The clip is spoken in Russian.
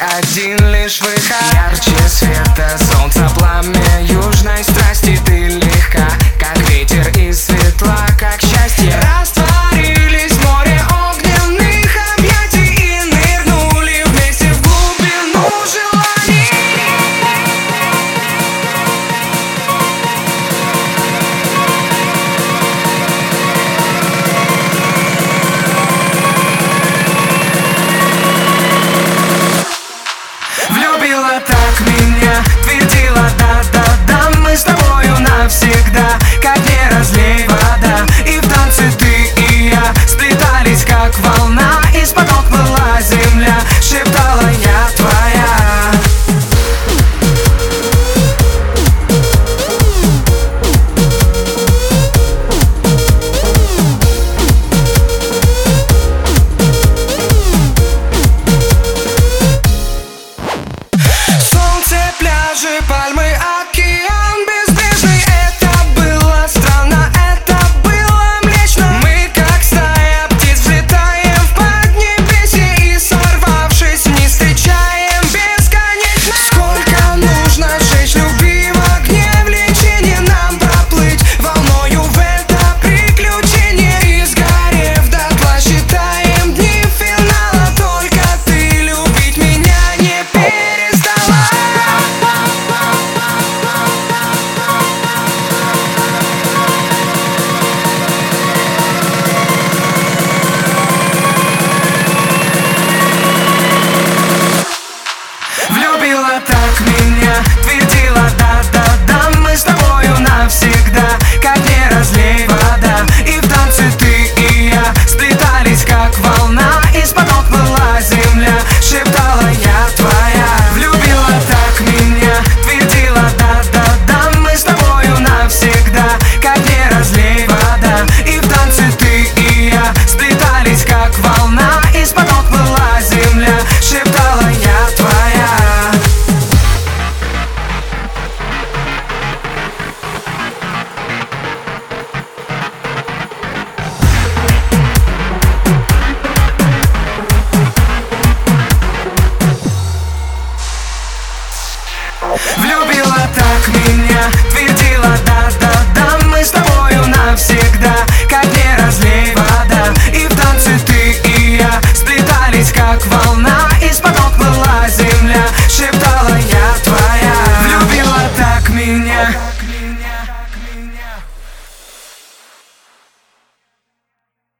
один лишь выход. Ярче света, солнца, пламя южной страсти. Ты легка, как ветер, и светла, как счастье. Растворились в море огненных объятий и нырнули вместе в глубину желаний. Влюбила так меня, твердила да-да-да. Мы с тобою навсегда, как не разлей вода. И в танце ты и я сплетались, как волна. Из-под ног плыла земля, шептала я твоя. Пляжи, пальмы, океан безбрежный. Это была страна, это было млечно. Мы как стая птиц взлетаем в поднебесье и, сорвавшись вниз, встречаем бесконечно. Сколько нужно сжечь любви в огне влечения, нам проплыть волною в это приключение. И сгорев дотла, считаем дни финала. Только ты любить меня не перестала. Влюбила так меня, твердила да-да-да. Мы с тобою навсегда, как не разлей вода. И в танце ты и я сплетались, как волна. Из-под ног плыла земля, шептала я твоя. Влюбила так меня, твердила да-да-да. Мы с тобою навсегда, как не разлей вода. И в танце ты и я сплетались, как волна. Из-под ног плыла земля, шептала я твоя. Влюбила так меня, твердила да-да-да. Мы с тобою навсегда, как не разлей вода. И в танце ты и я сплетались, как волна. Из-под ног плыла земля, шептала я твоя. Влюбила так меня.